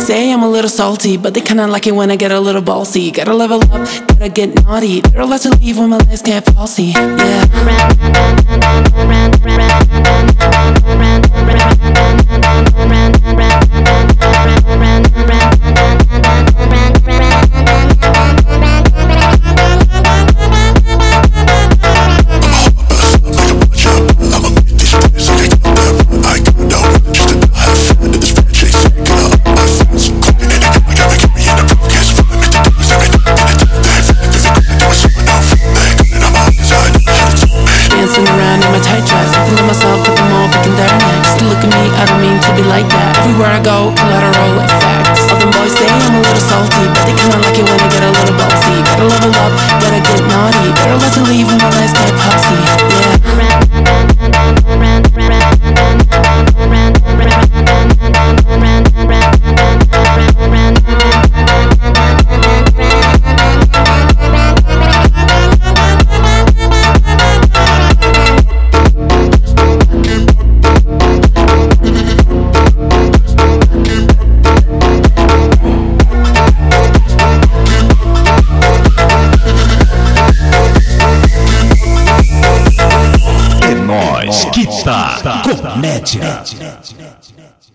boys say I'm a little salty, but they kinda like it when I get a little ballsy. Gotta level up, gotta get naughty. They're allowed to leave when my legs get falsy. Yeah. Dancing around in my tight dress, feeling myself at the mall, picking their necks. Look at me, I don't mean to be like that. Everywhere I go, collateral like facts. All the boys say I'm a little salty, but they kinda like it when I get a little ballsy. Gotta level up, gotta get naughty. Better let to leave when my legs get pussy. Nós que tá comédia.